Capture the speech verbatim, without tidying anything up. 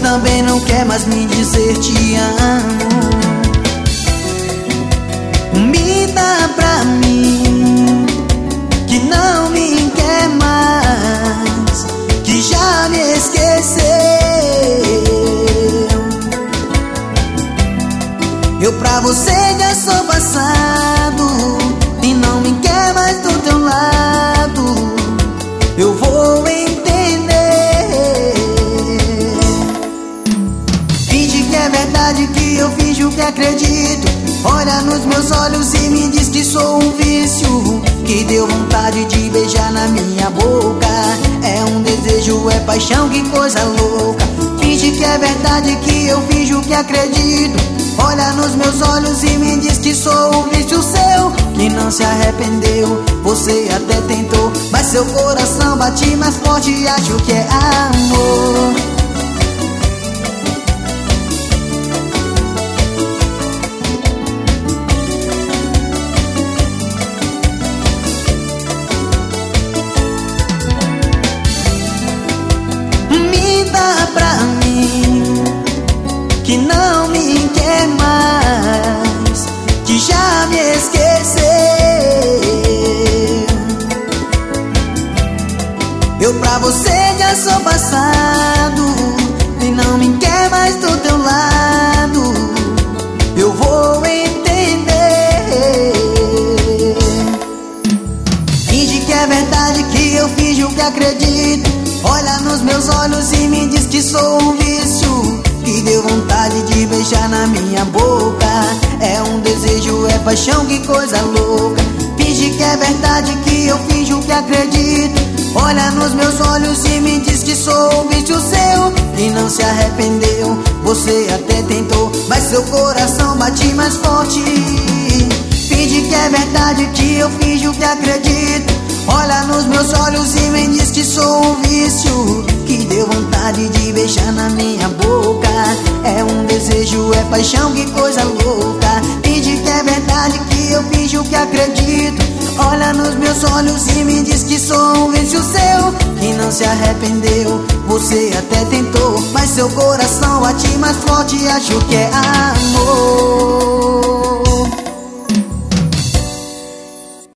também não quer mais me dizer te amo. Me dá pra mim que não me quer mais, que já me esqueceu. Eu pra você já sou passado e não me quer mais do teu lado. Eu vou entender. Finge que é verdade que eu finjo que acredito. Olha nos meus olhos e me diz que sou um vício, que deu vontade de beijar na minha boca. É um desejo, é paixão, que coisa louca. Finge que é verdade que eu finjo que acredito. Olha nos meus olhos e me diz que sou um vício seu, que não se arrependeu. Você até tentou, mas seu coração bate mais forte e acho que é amor. Pra mim que não me quer mais, que já me esqueceu. Eu pra você já sou passado e não me quer mais do teu lado. Eu vou entender. Finge que é verdade que eu finjo que acredito. Olha nos meus olhos e me diz que sou um vício, que deu vontade de beijar na minha boca. É um desejo, é paixão, que coisa louca. Finge que é verdade que eu finjo que acredito. Olha nos meus olhos e me diz que sou um vício seu, que não se arrependeu. Você até tentou, mas seu coração bate mais forte. Finge que é verdade que eu finjo que acredito. Olha nos meus olhos e me diz que sou um vício, que deu vontade de beijar na minha boca. É um desejo, é paixão, que coisa louca. Finge que é verdade que eu finjo que acredito. Olha nos meus olhos e me diz que sou um vício seu, que não se arrependeu. Você até tentou, mas seu coração bate mais forte e acho que é amor.